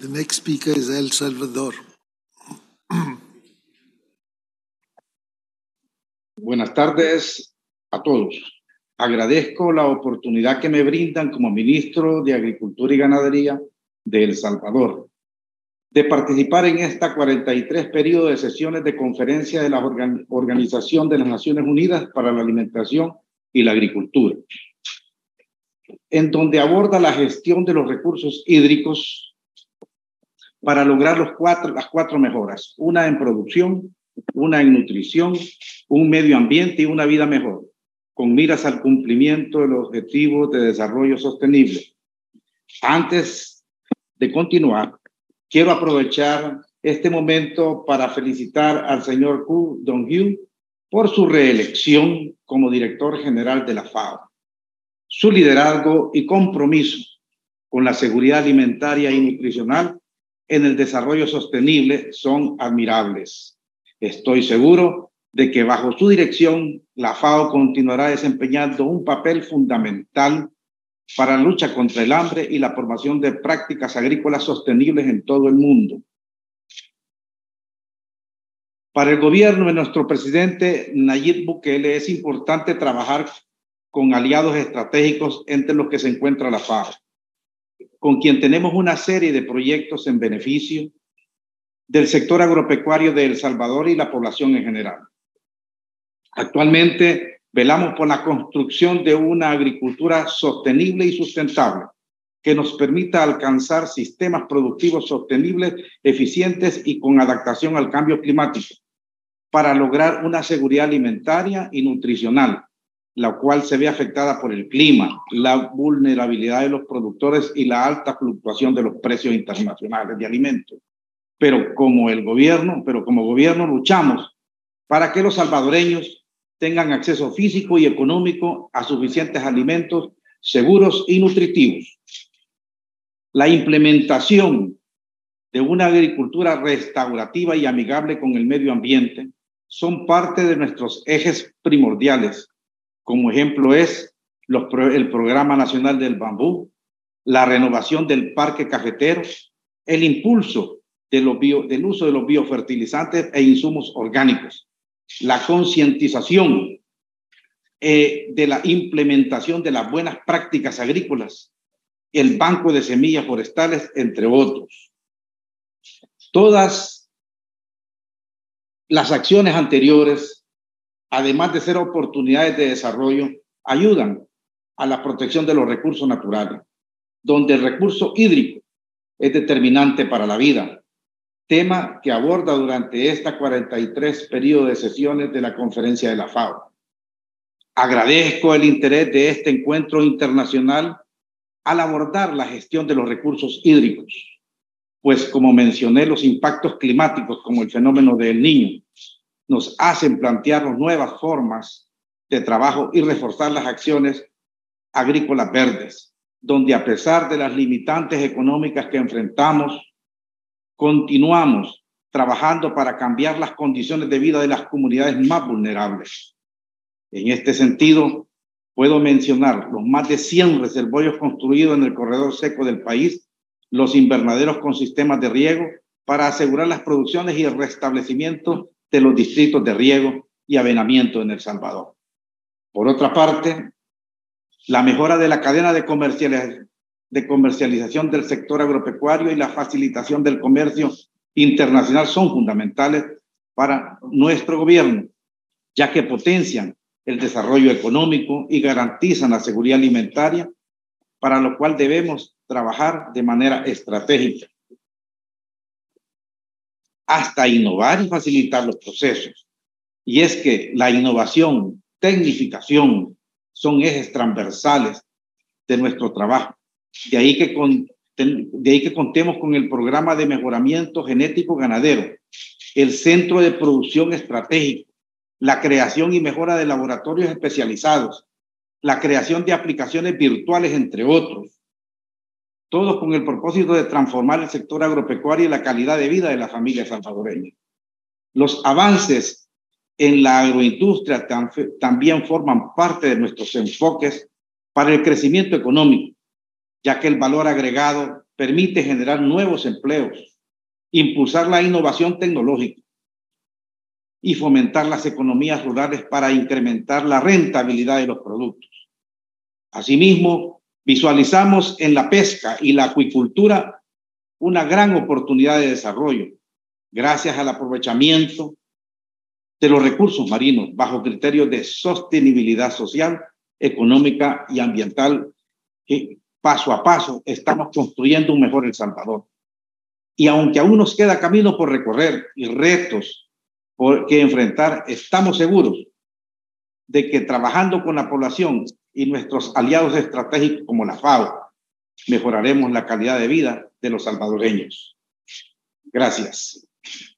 The next speaker is El Salvador. Buenas tardes a todos. Agradezco la oportunidad que me brindan como ministro de Agricultura y Ganadería de El Salvador de participar en esta 43 periodo de sesiones de conferencia de la Organización de las Naciones Unidas para la Alimentación y la Agricultura, en donde aborda la gestión de los recursos hídricos para lograr las cuatro mejoras: una en producción, una en nutrición, un medio ambiente y una vida mejor, con miras al cumplimiento de los objetivos de desarrollo sostenible. Antes de continuar, quiero aprovechar este momento para felicitar al señor Koo Dong-Hyu por su reelección como director general de la FAO. Su liderazgo y compromiso con la seguridad alimentaria y nutricional en el desarrollo sostenible son admirables. Estoy seguro de que bajo su dirección la FAO continuará desempeñando un papel fundamental para la lucha contra el hambre y la promoción de prácticas agrícolas sostenibles en todo el mundo. Para el gobierno de nuestro presidente Nayib Bukele es importante trabajar con aliados estratégicos entre los que se encuentra la FAO, con quien tenemos una serie de proyectos en beneficio del sector agropecuario de El Salvador y la población en general. Actualmente velamos por la construcción de una agricultura sostenible y sustentable que nos permita alcanzar sistemas productivos sostenibles, eficientes y con adaptación al cambio climático para lograr una seguridad alimentaria y nutricional, la cual se ve afectada por el clima, la vulnerabilidad de los productores y la alta fluctuación de los precios internacionales de alimentos. Pero como gobierno luchamos para que los salvadoreños tengan acceso físico y económico a suficientes alimentos seguros y nutritivos. La implementación de una agricultura restaurativa y amigable con el medio ambiente son parte de nuestros ejes primordiales. Como ejemplo es el Programa Nacional del Bambú, la renovación del parque cafetero, el impulso del uso de los biofertilizantes e insumos orgánicos, la concientización de la implementación de las buenas prácticas agrícolas, el banco de semillas forestales, entre otros. Todas las acciones anteriores, además de ser oportunidades de desarrollo, ayudan a la protección de los recursos naturales, donde el recurso hídrico es determinante para la vida, tema que aborda durante esta 43 periodo de sesiones de la conferencia de la FAO. Agradezco el interés de este encuentro internacional al abordar la gestión de los recursos hídricos, pues como mencioné, los impactos climáticos como el fenómeno del Niño nos hacen plantearnos nuevas formas de trabajo y reforzar las acciones agrícolas verdes, donde a pesar de las limitantes económicas que enfrentamos, continuamos trabajando para cambiar las condiciones de vida de las comunidades más vulnerables. En este sentido, puedo mencionar los más de 100 reservorios construidos en el corredor seco del país, los invernaderos con sistemas de riego para asegurar las producciones y el restablecimiento de los distritos de riego y avenamiento en El Salvador. Por otra parte, la mejora de la cadena de comercialización del sector agropecuario y la facilitación del comercio internacional son fundamentales para nuestro gobierno, ya que potencian el desarrollo económico y garantizan la seguridad alimentaria, para lo cual debemos trabajar de manera estratégica, hasta innovar y facilitar los procesos. Y es que la innovación, tecnificación, son ejes transversales de nuestro trabajo. De ahí que contemos con el programa de mejoramiento genético ganadero, el centro de producción estratégico, la creación y mejora de laboratorios especializados, la creación de aplicaciones virtuales, entre otros. Todos con el propósito de transformar el sector agropecuario y la calidad de vida de las familias salvadoreñas. Los avances en la agroindustria también forman parte de nuestros enfoques para el crecimiento económico, ya que el valor agregado permite generar nuevos empleos, impulsar la innovación tecnológica y fomentar las economías rurales para incrementar la rentabilidad de los productos. Asimismo, visualizamos en la pesca y la acuicultura una gran oportunidad de desarrollo, gracias al aprovechamiento de los recursos marinos bajo criterios de sostenibilidad social, económica y ambiental, que paso a paso estamos construyendo un mejor El Salvador. Y aunque aún nos queda camino por recorrer y retos que enfrentar, estamos seguros de que trabajando con la población y nuestros aliados estratégicos como la FAO, mejoraremos la calidad de vida de los salvadoreños. Gracias.